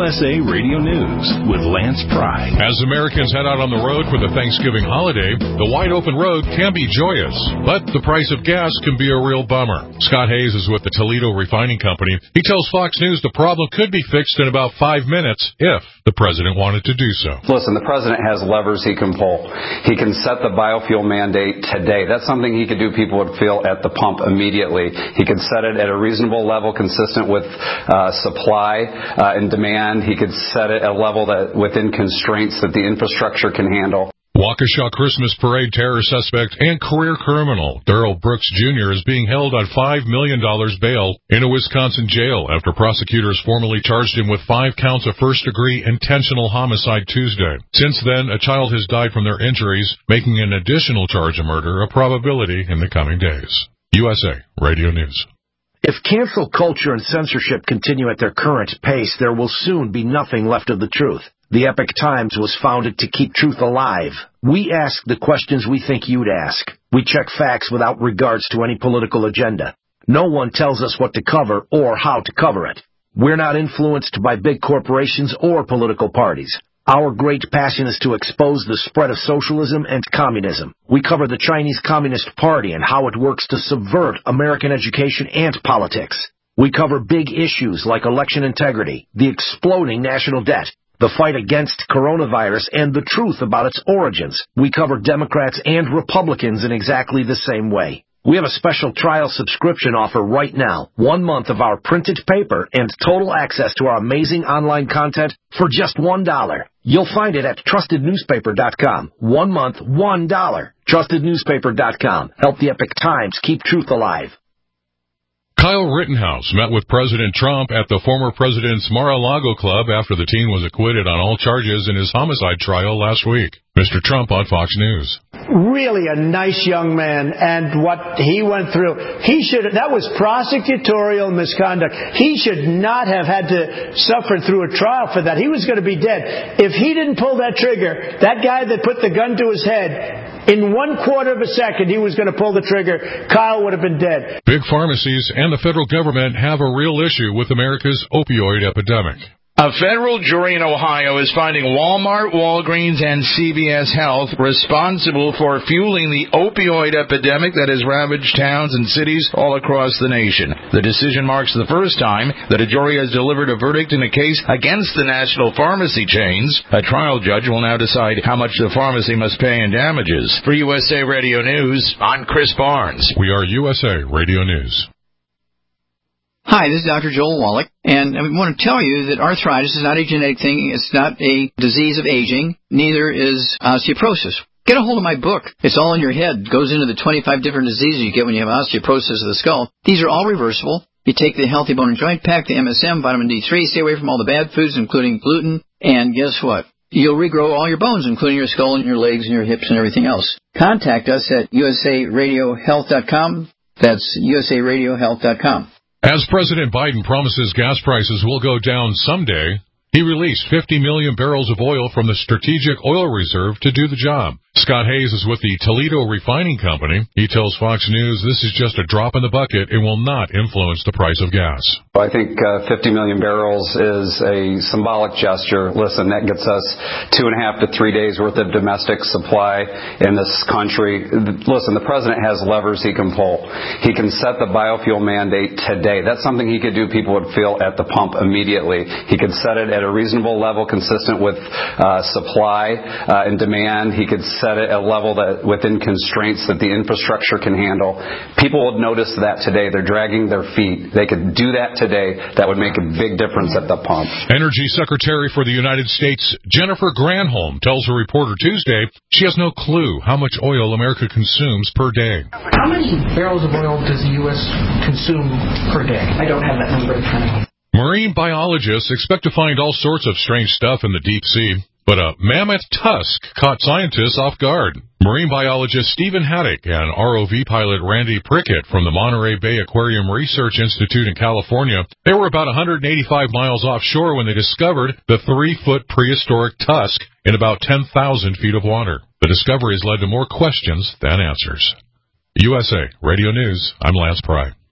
USA Radio News with Lance Pry. As Americans head out on the road for the Thanksgiving holiday, the wide-open road can be joyous, but the price of gas can be a real bummer. Scott Hayes is with the Toledo Refining Company. He tells Fox News the problem could be fixed in about 5 minutes if the president wanted to do so. Listen, the president has levers he can pull. He can set the biofuel mandate today. That's something he could do people would feel at the pump immediately. He could set it at a reasonable level consistent with supply and demand. He could set it at a level that within constraints that the infrastructure can handle. Waukesha Christmas Parade terror suspect and career criminal Darrell Brooks Jr. is being held on $5 million bail in a Wisconsin jail after prosecutors formally charged him with 5 counts of first-degree intentional homicide Tuesday. Since then, a child has died from their injuries, making an additional charge of murder a probability in the coming days. USA Radio News. If cancel culture and censorship continue at their current pace, there will soon be nothing left of the truth. The Epoch Times was founded to keep truth alive. We ask the questions we think you'd ask. We check facts without regards to any political agenda. No one tells us what to cover or how to cover it. We're not influenced by big corporations or political parties. Our great passion is to expose the spread of socialism and communism. We cover the Chinese Communist Party and how it works to subvert American education and politics. We cover big issues like election integrity, the exploding national debt, the fight against coronavirus, and the truth about its origins. We cover Democrats and Republicans in exactly the same way. We have a special trial subscription offer right now. 1 month of our printed paper and total access to our amazing online content for just $1. You'll find it at TrustedNewspaper.com. 1 month, $1. TrustedNewspaper.com. Help the Epoch Times keep truth alive. Kyle Rittenhouse met with President Trump at the former president's Mar-a-Lago club after the teen was acquitted on all charges in his homicide trial last week. Mr. Trump on Fox News. Really a nice young man, and what he went through, that was prosecutorial misconduct. He should not have had to suffer through a trial for that. He was going to be dead. If he didn't pull that trigger, that guy that put the gun to his head, in 1/4 of a second, he was going to pull the trigger. Kyle would have been dead. Big pharmacies and the federal government have a real issue with America's opioid epidemic. A federal jury in Ohio is finding Walmart, Walgreens, and CVS Health responsible for fueling the opioid epidemic that has ravaged towns and cities all across the nation. The decision marks the first time that a jury has delivered a verdict in a case against the national pharmacy chains. A trial judge will now decide how much the pharmacy must pay in damages. For USA Radio News, I'm Chris Barnes. We are USA Radio News. Hi, this is Dr. Joel Wallach, and I want to tell you that arthritis is not a genetic thing. It's not a disease of aging. Neither is osteoporosis. Get a hold of my book. It's all in your head. It goes into the 25 different diseases you get when you have osteoporosis of the skull. These are all reversible. You take the Healthy Bone and Joint Pack, the MSM, vitamin D3, stay away from all the bad foods, including gluten, and guess what? You'll regrow all your bones, including your skull and your legs and your hips and everything else. Contact us at usaradiohealth.com. That's usaradiohealth.com. As President Biden promises gas prices will go down someday, he released 50 million barrels of oil from the Strategic Oil Reserve to do the job. Scott Hayes is with the Toledo Refining Company. He tells Fox News this is just a drop in the bucket and will not influence the price of gas. I think 50 million barrels is a symbolic gesture. Listen, that gets us 2.5 to 3 days worth of domestic supply in this country. Listen, the president has levers he can pull. He can set the biofuel mandate today. That's something he could do people would feel at the pump immediately. He could set it at a reasonable level consistent with supply and demand. He could set it at a level that within constraints that the infrastructure can handle. People would notice that today. They're dragging their feet. They could do that today. That would make a big difference at the pump. Energy Secretary for the United States, Jennifer Granholm, tells a reporter Tuesday she has no clue how much oil America consumes per day. How many barrels of oil does the U.S. consume per day? I don't have that number in front of me. Marine biologists expect to find all sorts of strange stuff in the deep sea, but a mammoth tusk caught scientists off guard. Marine biologist Stephen Haddock and ROV pilot Randy Prickett from the Monterey Bay Aquarium Research Institute in California, they were about 185 miles offshore when they discovered the 3-foot prehistoric tusk in about 10,000 feet of water. The discovery has led to more questions than answers. USA Radio News, I'm Lance Pry.